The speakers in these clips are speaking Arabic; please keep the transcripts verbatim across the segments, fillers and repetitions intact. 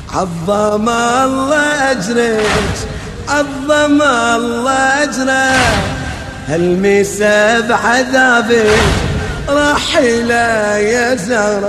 عظم الله أجرك عظم الله أجرك هالمسا بعذابك رحيلة يا زهرة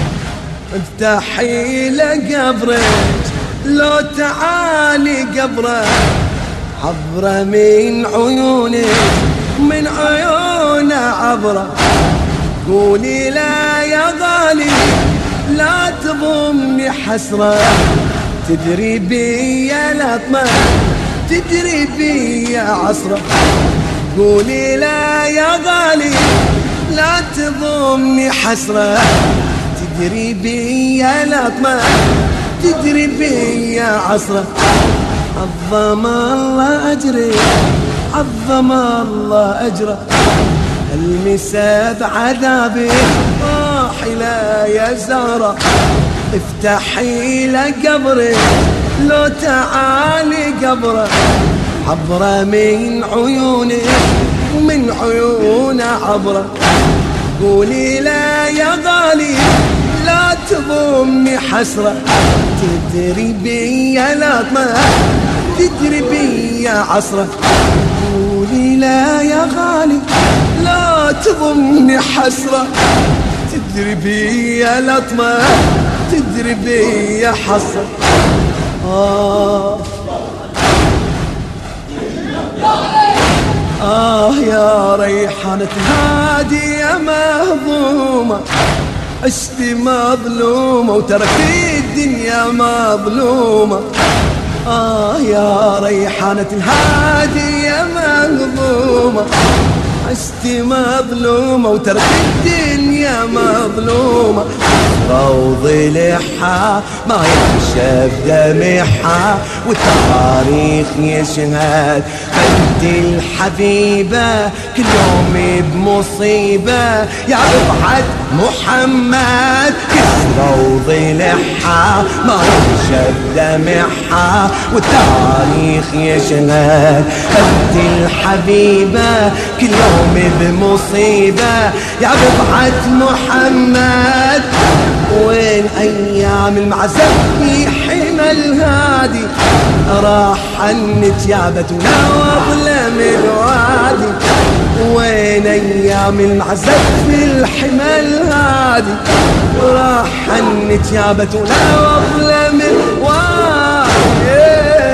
افتحي لقبرك لو تعالي قبرك عبرة من عيونك من عيون عبرة قولي لا يا غالي لا تضمني حسرة تدري بي يا لطمة تدري بي يا عصرة قولي لا يا غالي لا تضمني حسرة تدري بي يا لطمة تدري بي يا عصرة عظم الله أجري عظم الله أجره المسا بعذابك راحلة يا زهرة افتحي لقبرك لو تعالي قبرك عبرة من عيونك من عيون عبرة قولي لا يا غالي لا تضمني حسرة تدري بي يا لطمة تدري بي يا عصرة قولي لا يا غالي لا تضمني حسرة تدري بي يا لطمة تدري بي يا حسرة آه آه يا ريحانة هادي يا مهضومة عشت مظلومة وترك الدنيا مظلومة آه يا ريحانة الهادي يا مهضومة عشت مظلومة وترك الدنيا مظلومة روضي لحى ما ينشف دمحى والتاريخ يشهد بنت الحبيبة كل يوم بمصيبة يا رفعت محمد روضي لحى ما ينشف دمحى والتاريخ يشهد بنت الحبيبة كل يوم بمصيبة يا رفعت محمد وين أيام المعزة في حمى الهادي راح عنك يا بتونا وظلم الوادي وين أيام المعزة في الحمى الهادي راح عنك يا بتونا وظلم الوادي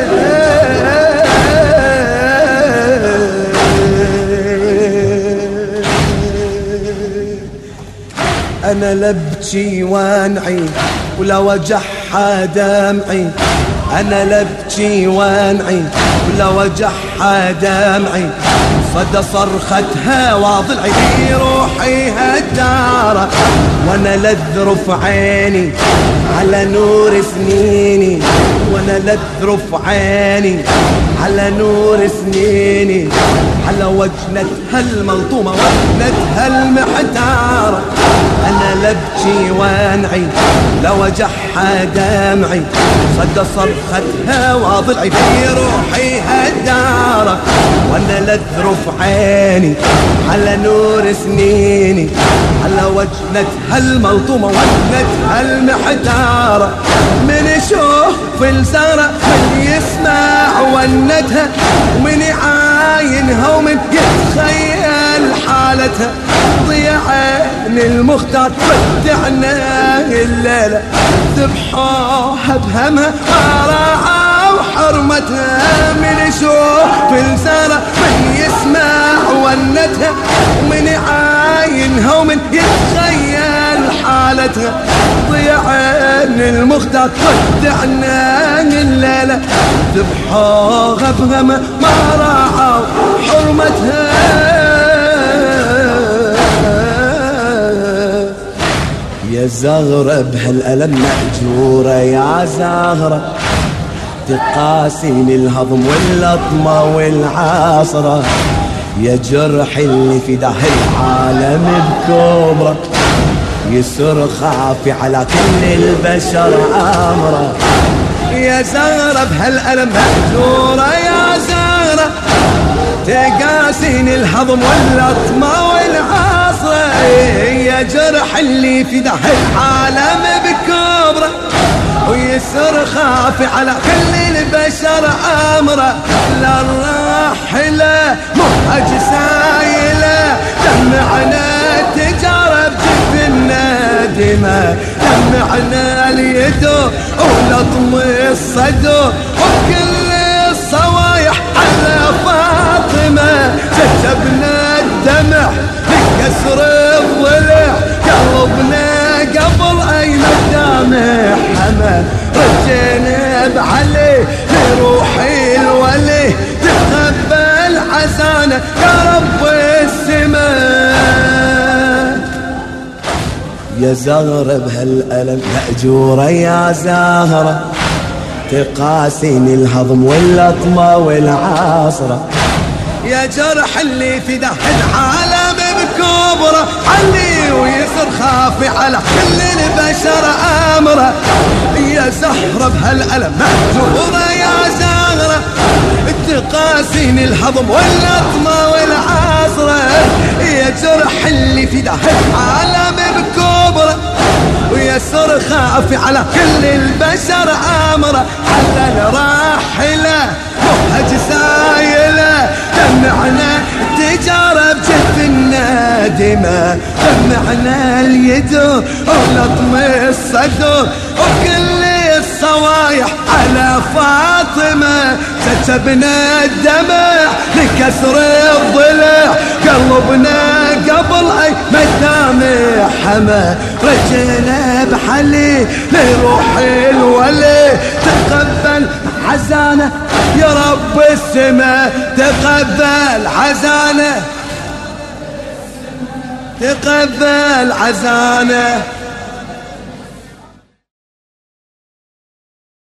أنا لبكي وانعي ولا وجعها دمعي أنا لبكي وانعي ولا وجعها دمعي صدى صرختها وضلعي في روحي هالدارة وانا لذرف عيني على نور سنيني وانا لذرف عيني على نور سنيني على وجنتها الملطومة وجنتها المحتارة أنا لبكي وانعي لوجعها دمعي صدى صرختها وضلعي في روحي هالدارة وانا لذرف عيني على نور سنيني على وجنتها الملطومة وجنتها المحتارة من يشوف الزهرة من يسمع ونتها ومن يعاينها ومن يتخيل حالتها ضيع عين المختار ودعنا الليلة ذبحوها بهمها ما راعوا حرمتها من يشوف الزهرة من يسمع ونتها ومن يعاينها ومن يتخيل حالتها ضيع عين المختار ودعنا الليلة ذبحوها بهمها ما راعوا حرمتها يا زهرة بهالألم مأجورة يا زهرة تقاسيني الهضم واللطمة والعاصرة يا جرح اللي في داه العالم بكبرة يسر خافي على كل البشر أمره يا زهرة بهالألم مأجورة يا زهرة تقاسيني الهضم واللطمة والعاصرة يا جرح اللي في ده العالم بكبره ويا ويسر خافي على كل البشر أمره. للراحلة مهج سايلة دمعنا تجارب جفنا دماء، دمعنا اليدو ولطم الصدر وكل الصوايح على فاطمة. سكبنا الدمع بكسر الضلع قلبنا قبل أي مدامع حمى. رجينا بعلي لروحي الولي تقبل عزانه يا رب السماء. يا زهرة بهالألم مأجورة يا زهرة تقاسيني الهضم واللطمة والعاصرة. يا جرح اللي في ده العالم بكبره علي ويسر خافي على كل البشر أمره. يا زهرة بهالألم مأجورة يا زهرة تقاسيني الهضم واللطمة والعاصرة. يا جرح اللي في ده العالم بكبره ويسر خافي على كل البشر أمره. حتى الراحلة مهج سايلة دمعنا تجارب جفنا دماء، دمعنا اليد ولطم الصدر وكل الصوايح على فاطمة. سكبنا الدمع لكسر الضلع قلبنا قبل أي مدامع حمى. رجينا بحلي لروحي الولي تقبل عزانه يا رب السماء. تقبل عزانه تقبل عزانه